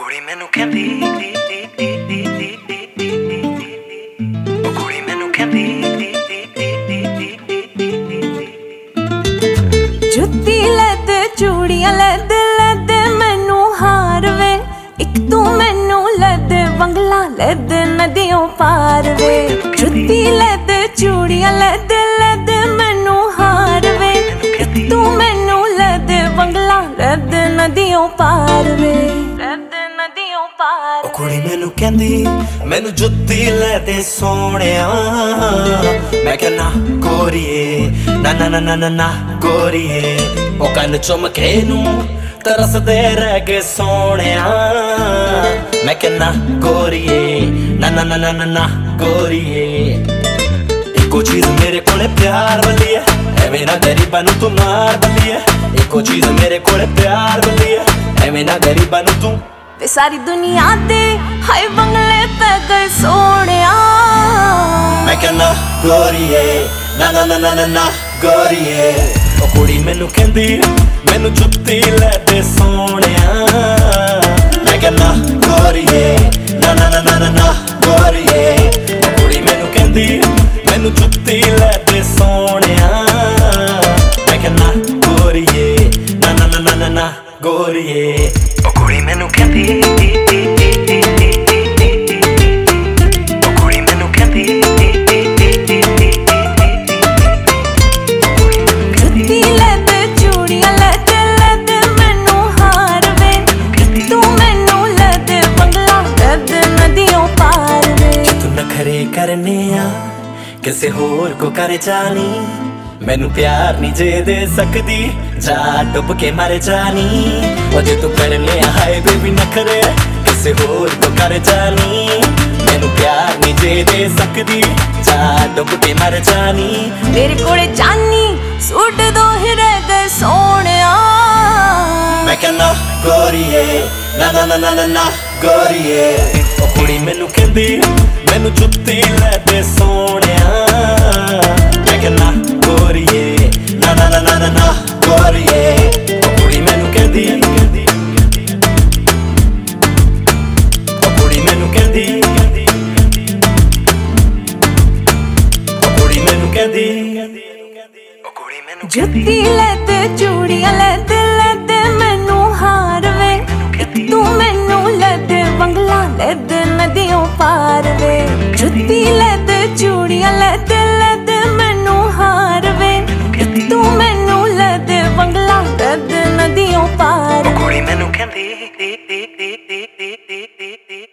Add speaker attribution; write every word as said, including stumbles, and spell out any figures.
Speaker 1: ਕੁੜੀ ਮੈਨੂੰ ਕਹਿੰਦੀ ਉਹ ਕੁੜੀ ਮੈਨੂੰ ਕਹਿੰਦੀ
Speaker 2: ਜੁੱਤੀ ਲੈ ਤੇ ਚੂੜੀਆਂ ਲੈ ਦੇ ਲੈ ਦੇ ਮੈਨੂੰ ਹਾਰ ਵੇ ਇੱਕ ਤੂੰ ਮੈਨੂੰ ਲੈ ਦੇ ਬੰਗਲਾ ਲੈ ਦੇ ਨਦੀਆਂ ਪਾਰ ਵੇ ਜੁੱਤੀ ਲੈ ਤੇ ਚੂੜੀਆਂ ਲੈ ਦੇ ਲੈ ਦੇ ਮੈਨੂੰ ਹਾਰ ਵੇ ਇੱਕ ਤੂੰ ਮੈਨੂੰ ਲੈ ਦੇ ਬੰਗਲਾ ਲੈ ਦੇ ਨਦੀਆਂ ਪਾਰ ਵੇ ਲੈ ਦੇ ਨਦੀਆਂ ਪਾਰ
Speaker 1: ਉਹ ਕੁੜੀ ਮੈਨੂੰ ਕਹਿੰਦੀ ਮੈਨੂੰ ਜੁੱਤੀ ਲੈ ਦੇ ਸੋਹਣਿਆ ਮੈਂ ਕਹਿਣਾ ਗੋਰੀਏ ਨਾ ਨਾ ਨਾ ਨਾ ਨਾ ਗੋਰੀਏ ਉਹ ਕੰਨ ਚੁੰਮਕੇ ਨੂੰ ਤਰਸਦੇ ਰਹਿ ਗਏ ਸੋਹਣਿਆ ਮੈਂ ਕਹਿਣਾ ਗੋਰੀਏ ਨਾ ਨਾ ਨਾ ਨਾ ਨਾ ਗੋਰੀਏ ਇੱਕੋ ਚੀਜ਼ ਮੇਰੇ ਕੋਲੇ ਪਿਆਰ ਵਾਲੀ ਹੈ ਐਵੇਂ ਨਾ ਗਰੀਬਾਂ ਨੂੰ ਤੂੰ ਮਾਰ ਬੱਲੀ ਹੈ ਇੱਕੋ ਚੀਜ਼ ਮੇਰੇ ਕੋਲੇ ਪਿਆਰ ਵਾਲੀ ਹੈ ਐਵੇਂ ਨਾ ਗਰੀਬਾਂ ਨੂੰ ਤੂੰ
Speaker 2: ਤੇ ਸਾਰੀ ਦੁਨੀਆ ਤੇ ਹਾਏ ਬੰਗਲੇ ਪੈ ਗਏ ਸੋਹਣਿਆ
Speaker 1: ਮੈਂ ਕਹਿਣਾ ਗੋਰੀਏ ਨਾ ਨਾ ਨਾ ਨਾ ਨਾ ਗੋਰੀਏ ਉਹ ਕੁੜੀ ਮੈਨੂੰ ਕਹਿੰਦੀ ਮੈਨੂੰ ਜੁੱਤੀ ਲੈ ਦੇ ਸੋਹਣਿਆ ਮੈਂ ਕਹਿਣਾ ਗੋਰੀਏ ਨਾ ਨਾ ਨਾ ਨਾ ਨਾ ਗੋਰੀਏ ਉਹ ਕੁੜੀ ਮੈਨੂੰ ਕਹਿੰਦੀ ਮੈਨੂੰ ਜੁੱਤੀ ਲੈ ਦੇ ਸੋਹਣਿਆ ਮੈਂ ਕਹਿਣਾ ਗੋਰੀਏ ਨਾ ਨਾ ਨਾ ਨਾ ਨਾ ਗੋਰੀਏ ਉਹ ਕੁੜੀ ਮੈਨੂੰ ਕਹਿੰਦੀ करने आ किसे होर को कर जानी मैनू प्यार नहीं जे दे सकदी जा डुब के मर जानी ओ जे तू करने आए बेबी नखरे किसे होर को कर जानी मैनू प्यार नहीं जे दे सकदी जा डुब के मर जानी
Speaker 2: मेरे कोले जानी सूट दो ही रह गए सोहणिया
Speaker 1: मैं कहना गोरीए ना ना ना ना ना गोरीए ओ कुड़ी मैनू कहंदी मैनू जुत्ती ले दे सोहणिया मैं कहना गोरीए ना ना ना ना ना गोरीए ओ कुड़ी मैनू कहंदी ओ कुड़ी मैनू कहंदी ओ कुड़ी मैनू कहंदी ओ कुड़ी मैनू
Speaker 2: जुत्ती ले ते चूड़ियां ले ते ले ते मैनू हार वे तू मैनू ले दे बंगला ले दे नदियों पार वे जुत्ती ले ते चूड़ियां ले ते ले ते मैनू हार वे तू मैनू ले दे बंगला ले दे नदियों पार
Speaker 1: कुड़ी मैनू कहंदी